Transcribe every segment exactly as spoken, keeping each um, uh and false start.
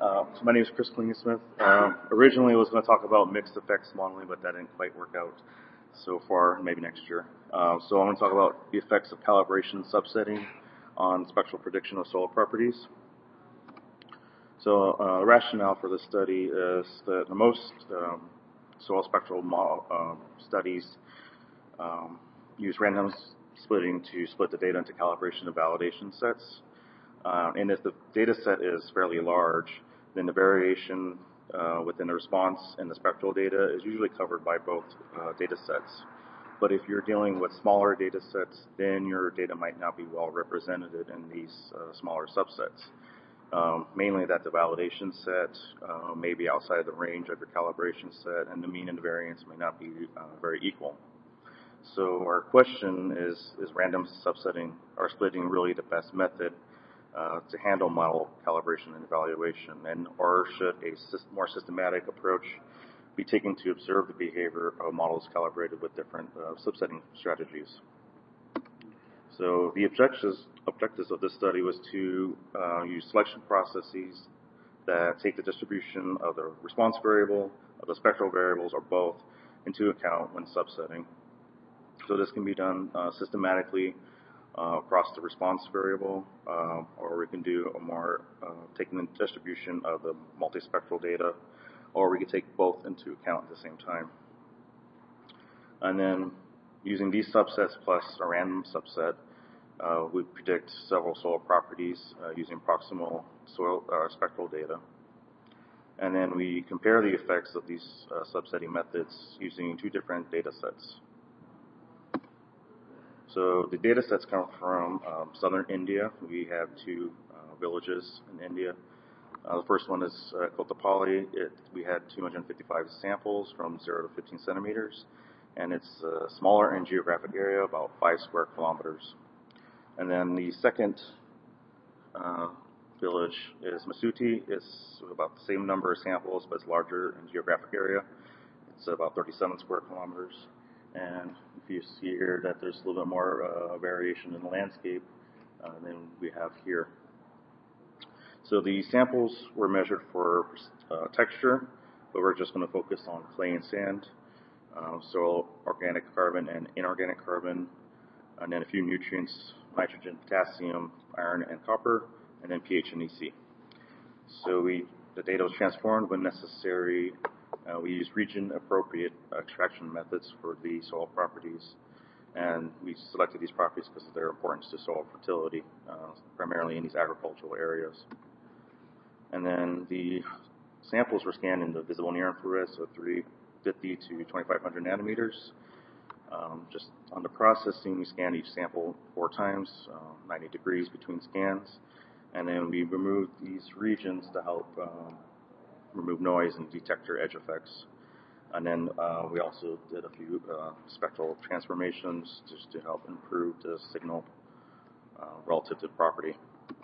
Uh, so my name is Chris Klingesmith. Uh, originally I was going to talk about mixed effects modeling, but that didn't quite work out so far, maybe next year. Uh, so I'm going to talk about the effects of calibration and subsetting on spectral prediction of solar properties. So uh, the rationale for this study is that the most um, soil spectral model, um, studies um, use random splitting to split the data into calibration and validation sets. Uh, and if the data set is fairly large, then the variation uh, within the response and the spectral data is usually covered by both uh, data sets. But if you're dealing with smaller data sets, then your data might not be well represented in these uh, smaller subsets. Um, mainly that the validation set uh, may be outside of the range of your calibration set, and the mean and the variance may not be uh, very equal. So our question is, is random subsetting or splitting really the best method Uh, to handle model calibration and evaluation, and or should a syst more systematic approach be taken to observe the behavior of models calibrated with different uh, subsetting strategies? So the objectives, objectives of this study was to uh, use selection processes that take the distribution of the response variable, of the spectral variables, or both into account when subsetting. So this can be done uh, systematically Uh, across the response variable, uh, or we can do a more uh, taking the distribution of the multispectral data, or we can take both into account at the same time. And then using these subsets plus a random subset, uh, we predict several soil properties uh, using proximal soil uh, spectral data. And then we compare the effects of these uh, subsetting methods using two different data sets. So the data sets come from um, southern India. We have two uh, villages in India. Uh, the first one is uh, Kotapalli. It, we had two hundred fifty-five samples from zero to fifteen centimeters, and it's uh, smaller in geographic area, about five square kilometers. And then the second uh, village is Masuti. It's about the same number of samples, but it's larger in geographic area. It's about thirty-seven square kilometers. And if you see here that there's a little bit more uh, variation in the landscape uh, than we have here. So the samples were measured for uh, texture, but we're just going to focus on clay and sand, uh, soil organic carbon and inorganic carbon, and then a few nutrients, nitrogen, potassium, iron, and copper, and then pH and E C. So we, the data was transformed when necessary. Uh, we use region-appropriate extraction methods for the soil properties, and we selected these properties because of their importance to soil fertility, uh, primarily in these agricultural areas. And then the samples were scanned in the visible near infrared, so three fifty to twenty-five hundred nanometers. Um, just on the processing, we scanned each sample four times, uh, ninety degrees between scans, and then we removed these regions to help um, remove noise and detector edge effects. And then uh, we also did a few uh, spectral transformations just to help improve the signal uh, relative to property.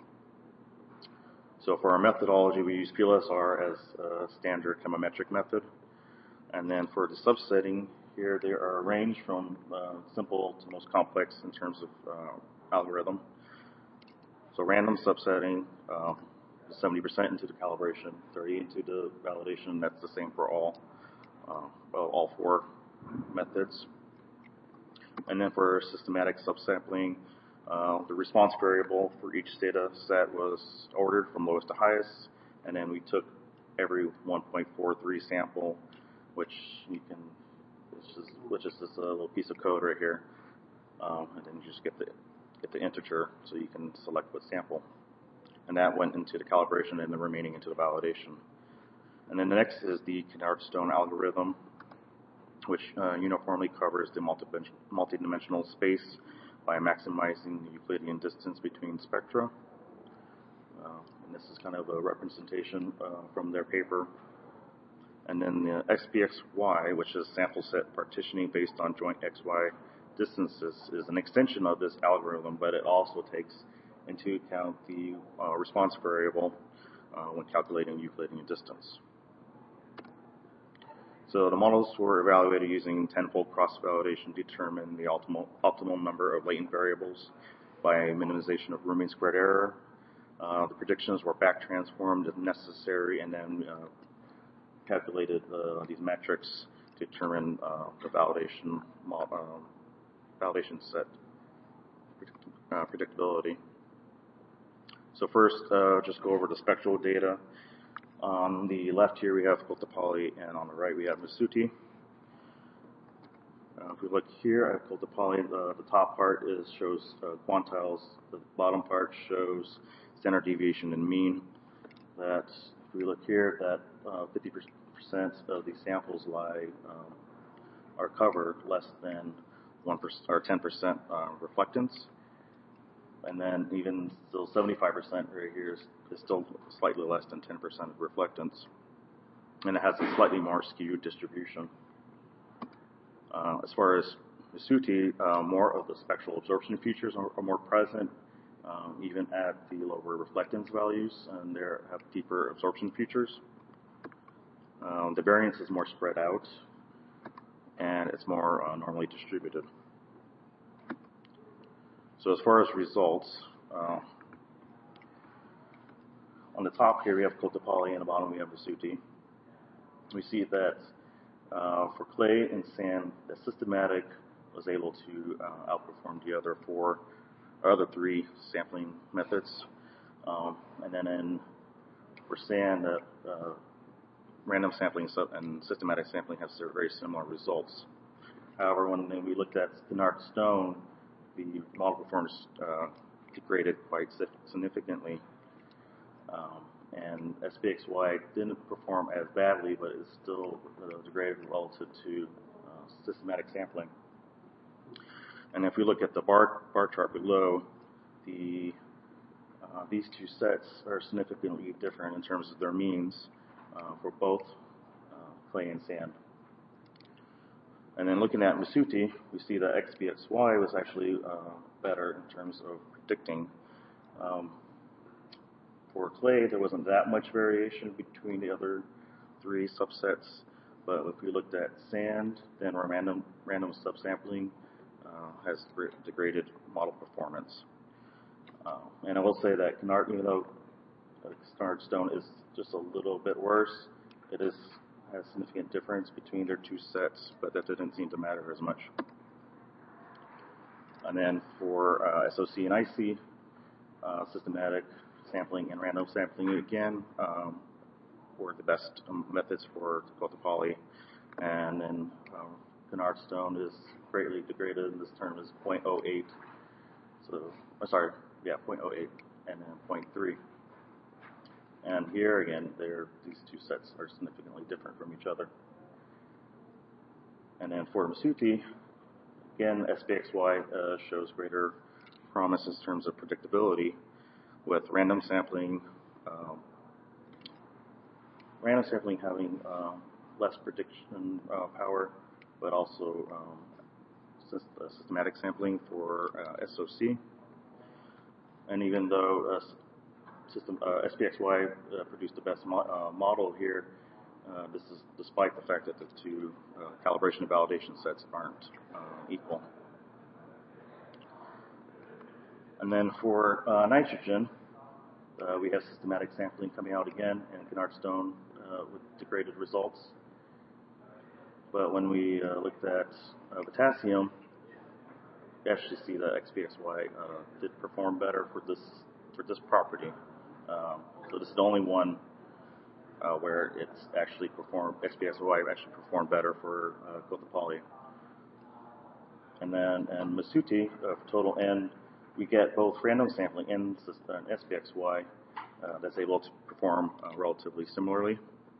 So for our methodology, we use P L S R as a standard chemometric method. And then for the subsetting here, there are a range from uh, simple to most complex in terms of uh, algorithm. So random subsetting, uh, seventy percent into the calibration, thirty into the validation. That's the same for all, uh, well, all four methods. And then for systematic subsampling, uh, the response variable for each data set was ordered from lowest to highest, and then we took every one point four three sample, which you can, which is, which is this uh, little piece of code right here, um, and then you just get the get the integer, so you can select what sample. And that went into the calibration and the remaining into the validation. And then the next is the Kennard-Stone algorithm, which uh, uniformly covers the multi-dimensional space by maximizing the Euclidean distance between spectra. Uh, and this is kind of a representation uh, from their paper. And then the X P X Y, which is sample set partitioning based on joint X Y distances, is an extension of this algorithm, but it also takes into account the uh, response variable uh, when calculating Euclidean distance. So the models were evaluated using tenfold cross-validation to determine the optimal, optimal number of latent variables by minimization of Riemann squared error, Uh, the predictions were back transformed if necessary, and then uh, calculated uh, these metrics to determine uh, the validation uh, validation set uh, predictability. So first, uh, just go over the spectral data. On the left here we have Koltopali, and on the right we have Masuti. Uh, if we look here at Koltopali, uh, the top part is shows uh, quantiles. The bottom part shows standard deviation and mean. That if we look here, that uh, fifty percent of these samples lie um, are covered less than one percent or ten percent uh, reflectance, and then even still seventy-five percent right here is, is still slightly less than ten percent reflectance, and it has a slightly more skewed distribution. Uh, as far as Masuti, uh, more of the spectral absorption features are, are more present, um, even at the lower reflectance values, and they have deeper absorption features. Um, the variance is more spread out, and it's more uh, normally distributed. So as far as results, uh, on the top here we have Koltopali, and on the bottom we have Masuti. We see that uh, for clay and sand, the systematic was able to uh, outperform the other four, or other three sampling methods. Um, and then in, for sand, uh, uh, random sampling and systematic sampling have very similar results. However, when we looked at Kennard Stone, the model performance uh, degraded quite significantly. Um, and S P X Y didn't perform as badly, but it's still uh, degraded relative to uh, systematic sampling. And if we look at the bar, bar chart below, the, uh, these two sets are significantly different in terms of their means uh, for both uh, clay and sand. And then looking at Masuti, we see that X P X Y was actually uh, better in terms of predicting. Um, For clay, there wasn't that much variation between the other three subsets, but if we looked at sand, then our random, random subsampling uh, has degraded model performance. Uh, and I will say that Kennard, even though uh, Kennard Stone is just a little bit worse, it is has significant difference between their two sets, but that didn't seem to matter as much. And then for uh, S O C and I C, uh, systematic sampling and random sampling again um, were the best um, methods for Koltopali, and then um, Kennard Stone is greatly degraded. This term is zero point zero eight. So, oh, sorry, yeah, zero point zero eight, and then zero point three. And here again, these two sets are significantly different from each other. And then for Masuti, again, S P X Y uh, shows greater promise in terms of predictability, with random sampling, um, random sampling having um, less prediction uh, power, but also um, systematic sampling for uh, S O C. And even though uh, system, uh, S P X Y uh, produced the best mo uh, model here, uh, this is despite the fact that the two uh, calibration and validation sets aren't uh, equal. And then for uh, nitrogen, Uh, we have systematic sampling coming out again, and Kennard Stone uh, with degraded results. But when we uh, looked at uh, potassium, we actually see that X P X Y uh, did perform better for this for this property. Um, so this is the only one uh, where it's actually performed. X P X Y actually performed better for uh, Koltopali. And then and Masuti, uh, for total N, we get both random sampling and S P X Y uh, that's able to perform uh, relatively similarly.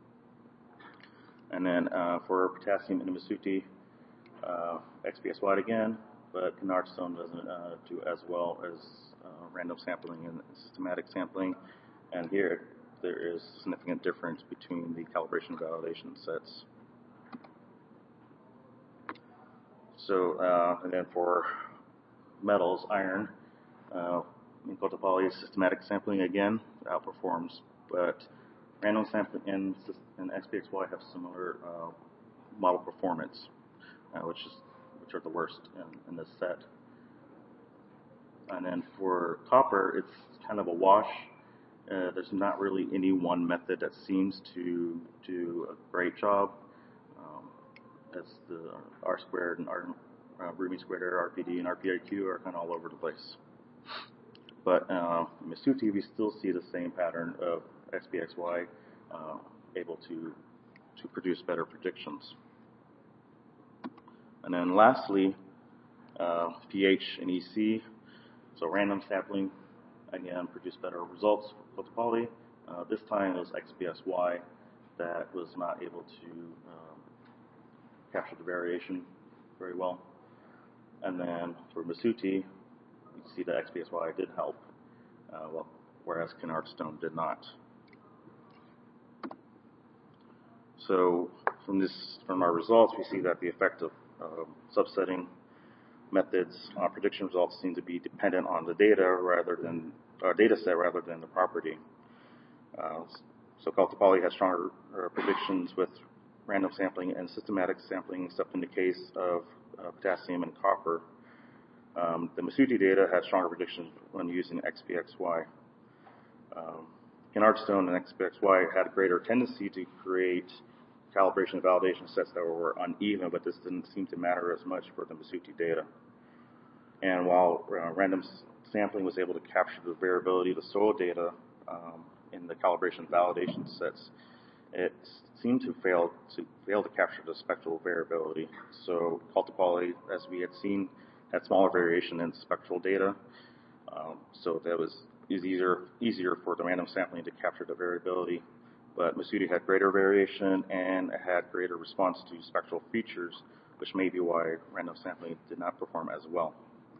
And then uh, for potassium and Masuti, uh, X P X Y again, but Kennard Stone doesn't uh, do as well as uh, random sampling and systematic sampling. And here there is significant difference between the calibration and validation sets. So, uh, and then for metals, iron, Uh, in Koltopali, systematic sampling again outperforms, but random sampling and, and X P X Y have similar uh, model performance, uh, which is which are the worst in, in this set. And then for copper, it's kind of a wash. Uh, there's not really any one method that seems to do a great job. Um, as the R squared and R, uh, Rubin squared error, R P D, and R P I Q are kind of all over the place. But uh, in Masuti, we still see the same pattern of X P X Y uh, able to to produce better predictions. And then lastly, uh, P H and E C, so random sampling, again, produced better results for the poly. Uh, this time it was X P X Y that was not able to um, capture the variation very well. And then for Masuti, you see that X P X Y did help, uh, well, whereas Kennard-Stone did not. So from this, from our results, we see that the effect of um, subsetting methods on prediction results seem to be dependent on the data rather than our data set rather than the property. Uh, so Kaltopali has stronger uh, predictions with random sampling and systematic sampling, except in the case of uh, potassium and copper. Um, the Masuti data had stronger predictions when using X P X Y. Um, Kennard-Stone and X P X Y had a greater tendency to create calibration and validation sets that were uneven, but this didn't seem to matter as much for the Masuti data. And while uh, random sampling was able to capture the variability of the soil data um, in the calibration and validation sets, it seemed to fail to fail to capture the spectral variability. So Kaltopali, as we had seen, had smaller variation in spectral data. Um, so that was easier easier for the random sampling to capture the variability. But Masuti had greater variation and it had greater response to spectral features, which may be why random sampling did not perform as well.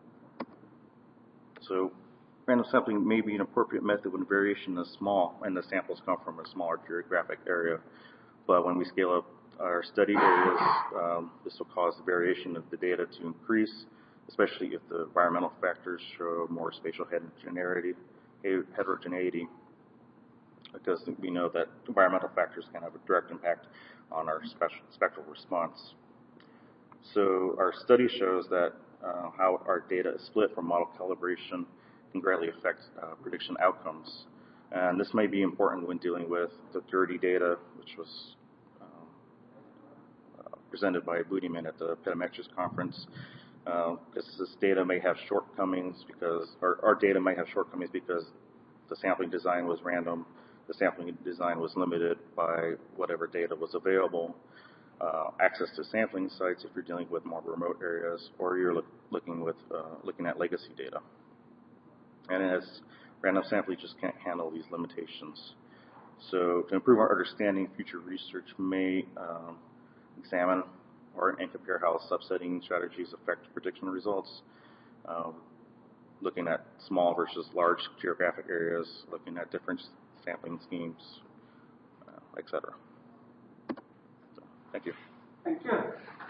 So random sampling may be an appropriate method when variation is small and the samples come from a smaller geographic area. But when we scale up our study areas, um, this will cause the variation of the data to increase, especially if the environmental factors show more spatial heterogeneity, heterogeneity, because we know that environmental factors can have a direct impact on our spectral response. So our study shows that uh, how our data is split from model calibration can greatly affect uh, prediction outcomes. And this may be important when dealing with the dirty data, which was um, uh, presented by Budiman at the Petametrics conference. Uh, because this data may have shortcomings because, or our data may have shortcomings because the sampling design was random, the sampling design was limited by whatever data was available, uh, access to sampling sites if you're dealing with more remote areas, or you're look, looking with uh, looking at legacy data. And as random sampling just can't handle these limitations. So to improve our understanding, future research may um, examine or and compare how subsetting strategies affect prediction results, um, looking at small versus large geographic areas, looking at different sampling schemes, uh, et cetera. So, thank you. Thank you.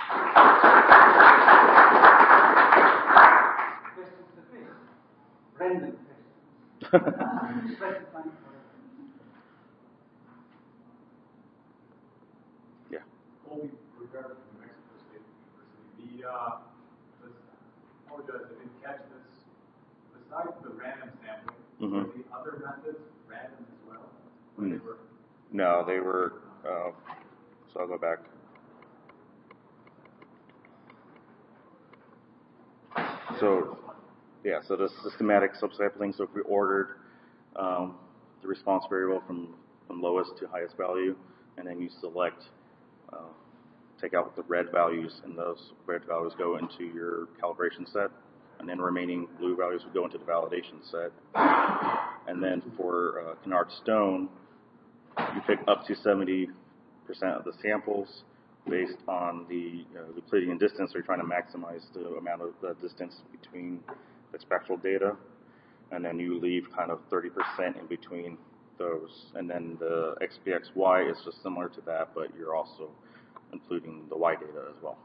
Questions to me? Random questions. Yeah. Colby Rivera from New Mexico State University. The, uh, the, I apologize, I didn't catch this. Besides the random sampling, Mm-hmm. were the other methods random as well? Or Mm. they were? No, they were, uh, so I'll go back. So, yeah, so the systematic subsampling, so if we ordered um, the response variable from, from lowest to highest value, and then you select, uh, take out the red values, and those red values go into your calibration set, and then remaining blue values would go into the validation set. And then for uh, Kennard-Stone, you pick up to seventy percent of the samples based on the uh, Euclidean distance. So you're trying to maximize the amount of the distance between the spectral data. And then you leave kind of thirty percent in between those. And then the X P X Y is just similar to that, but you're also including the Y data as well.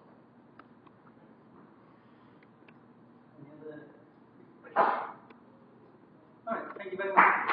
Any other questions? All right, thank you very much.